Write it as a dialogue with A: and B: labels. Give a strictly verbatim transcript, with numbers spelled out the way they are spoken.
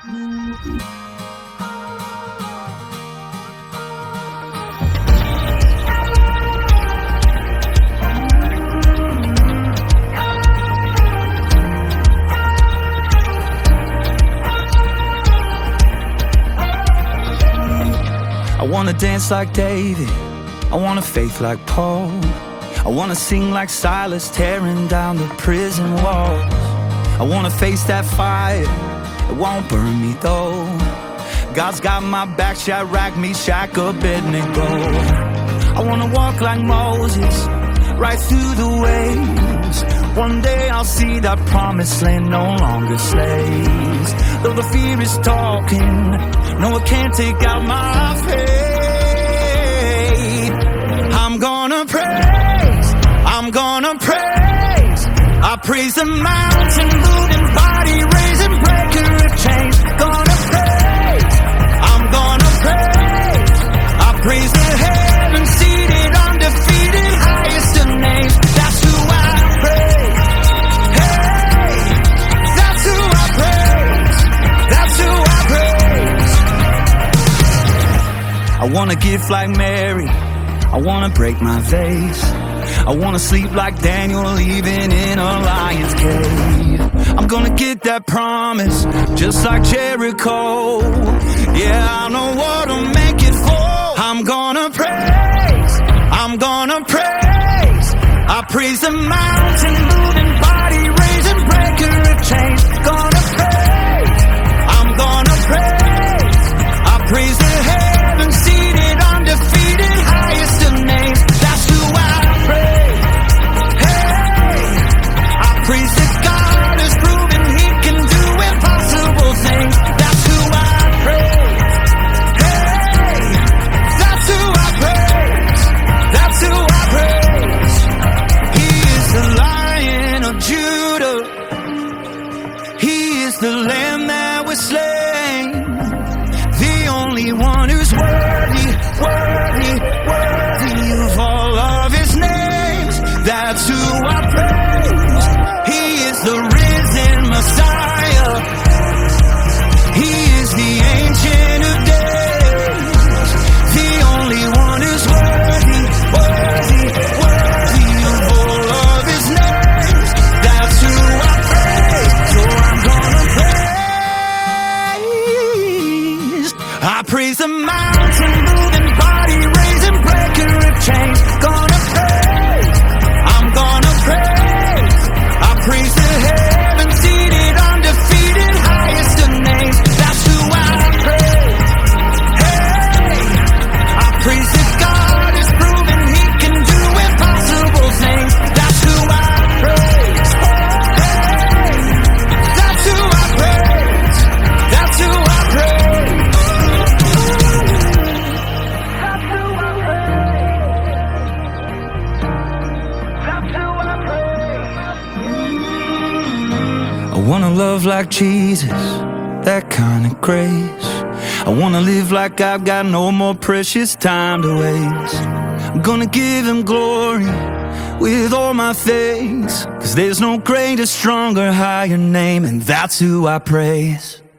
A: I wanna dance like David, I want a faith like Paul, I wanna sing like Silas, tearing down the prison walls. I wanna face that fire, it won't burn me though. God's got my back, Shadrach, Meshach, Abednego. I wanna walk like Moses, right through the waves. One day I'll see that promised land, no longer slaves. Though the fear is talking, no, it can't take out my faith. I'm gonna praise, I'm gonna praise. I praise the mountain, moving body, raising breaker of chains. Gonna praise, I'm gonna praise. I praise the heaven seated, undefeated, highest of names. That's who I praise. Hey, that's who I praise. That's who I praise. I wanna give like Mary, I wanna break my vase. I wanna sleep like Daniel, even in a lion's cave. I'm gonna get that promise, just like Jericho. Yeah, I know what'll make it for. I'm gonna praise, I'm gonna praise. I praise the mountain, moving body, raising breaker of chains. Gonna praise, I'm gonna praise. I praise the heaven seated, undefeated, highest of names. That's who I praise. Hey, I praise that God has proven He can do impossible things. That's who I praise. Hey, that's who I praise. That's who I praise. He is the Lion of Judah. He is the Lamb that was slain, the only one who's worthy, worthy, worthy of all of His names. That's who I praise. He is the risen Messiah. He is the Ancient of Days, the only one who's worthy, worthy, worthy of all of His names. That's who I praise. So I'm gonna praise. I praise the mountain, moving body, raising breaker of chains. Gonna praise, I'm gonna praise. I praise the heaven seated, undefeated, highest of names. That's who I praise. Hey, I praise that God has proven He can do impossible things. That's who I praise. Hey, that's who I praise. That's who I praise. That's who I praise. I wanna love like Jesus, that kind of grace. I wanna live like I've got no more precious time to waste. I'm gonna give Him glory with all my thanks, 'cause there's no greater, stronger, higher name, and that's who I praise.